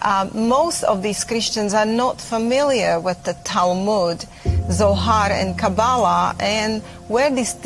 most of these Christians are not familiar with the Talmud, Zohar, and Kabbalah, and where this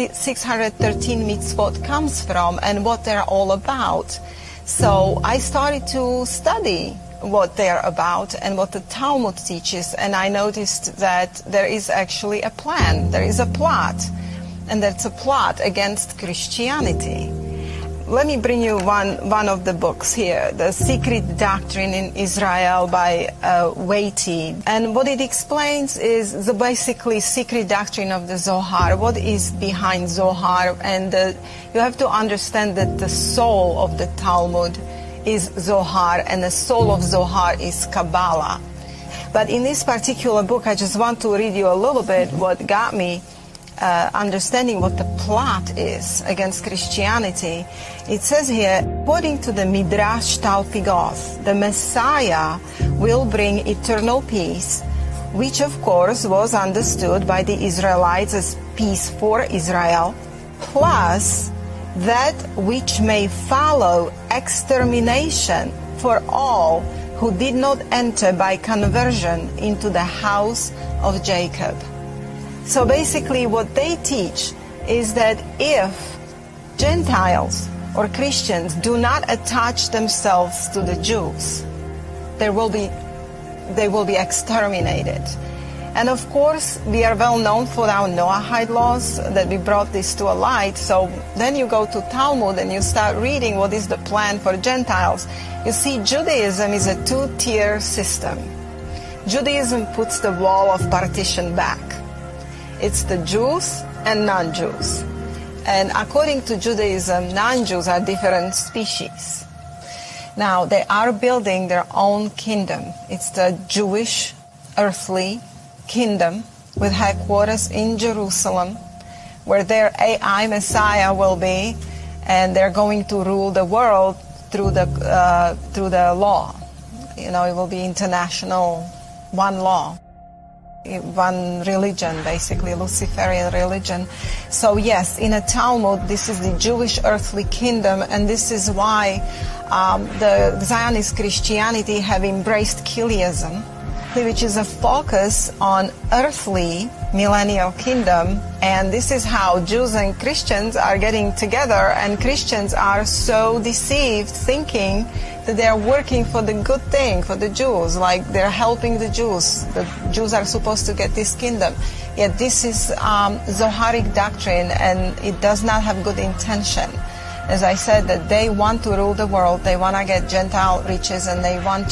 613 mitzvot comes from and what they're all about. So I started to study what they're about and what the Talmud teaches, and I noticed that there is actually a plan, there is a plot, and that's a plot against Christianity. Let me bring you one of the books here, The Secret Doctrine in Israel by Waiti. And what it explains is the basically secret doctrine of the Zohar, what is behind Zohar. And you have to understand that the soul of the Talmud is Zohar, and the soul of Zohar is Kabbalah. But in this particular book, I just want to read you a little bit what got me understanding what the plot is against Christianity. It says here, according to the Midrash Talpigoth, the Messiah will bring eternal peace, which of course was understood by the Israelites as peace for Israel, plus that which may follow extermination for all who did not enter by conversion into the house of Jacob. So basically what they teach is that if Gentiles or Christians do not attach themselves to the Jews, they will be exterminated. And of course, we are well known for our Noahide laws, that we brought this to a light. So then you go to Talmud and you start reading what is the plan for Gentiles. You see, Judaism is a two-tier system. Judaism puts the wall of partition back. It's the Jews and non-Jews. And according to Judaism, non-Jews are different species. Now, they are building their own kingdom. It's the Jewish earthly kingdom with headquarters in Jerusalem, where their AI Messiah will be, and they're going to rule the world through the law. You know, it will be international, one law, one religion, basically, Luciferian religion. So yes, in a Talmud, this is the Jewish earthly kingdom, and this is why the Zionist Christianity have embraced Kiliism, which is a focus on earthly millennial kingdom. And this is how Jews and Christians are getting together, and Christians are so deceived thinking that they are working for the good thing, for the Jews, like they're helping the Jews. The Jews are supposed to get this kingdom. Yet this is Zoharic doctrine, and it does not have good intention. As I said, that they want to rule the world, they want to get Gentile riches, and they want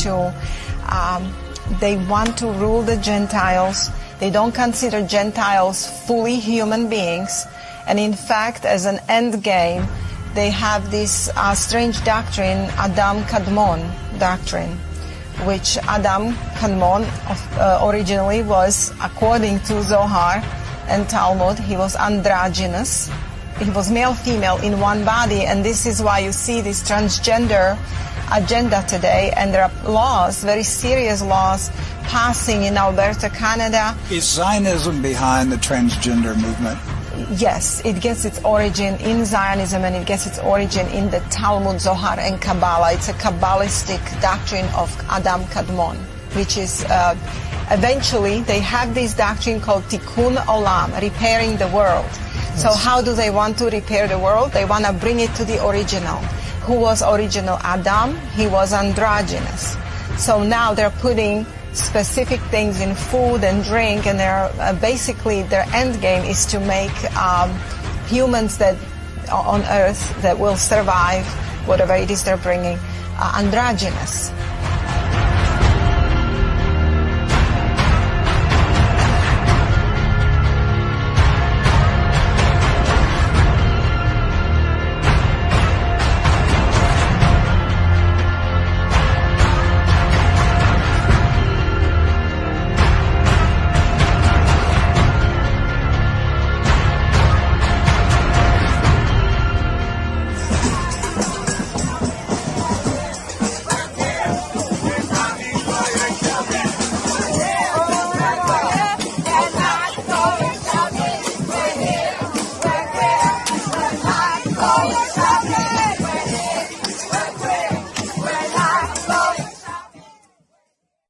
to rule the Gentiles. They don't consider Gentiles fully human beings. And in fact, as an end game, they have this strange doctrine, Adam Kadmon doctrine, which Adam Kadmon originally was, according to Zohar and Talmud, he was androgynous. He was male-female in one body, and this is why you see this transgender agenda today, and there are laws, very serious laws, passing in Alberta, Canada. Is Zionism behind the transgender movement? Yes, it gets its origin in Zionism, and it gets its origin in the Talmud, Zohar, and Kabbalah. It's a Kabbalistic doctrine of Adam Kadmon, which is eventually they have this doctrine called Tikkun Olam, repairing the world. Yes. So how do they want to repair the world? They want to bring it to the original. Who was original Adam? He was androgynous. So now they're putting specific things in food and drink, and they're basically their end game is to make humans that on Earth that will survive whatever it is they're bringing androgynous.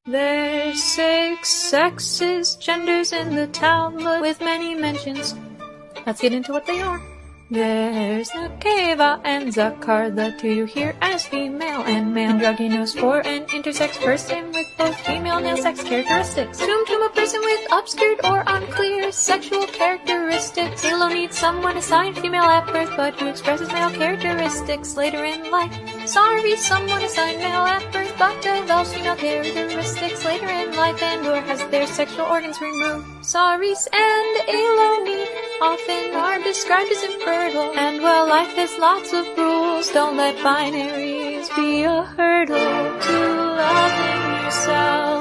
There's 6 sexes, genders in the Talmud with many mentions. Let's get into what they are. There's Nekeva and Zakar, the two you hear as female and male. Androgynous for an intersex person with both female and male sex characteristics. Tum, a person with obscured or unclear sexual characteristics. Halo needs someone assigned female at birth, but who expresses male characteristics later in life. Sorry, someone assigned male at birth, but develops female characteristics later in life and or has their sexual organs removed. Saris and Eloni often are described as infertile, and while life has lots of rules, don't let binaries be a hurdle to loving yourself.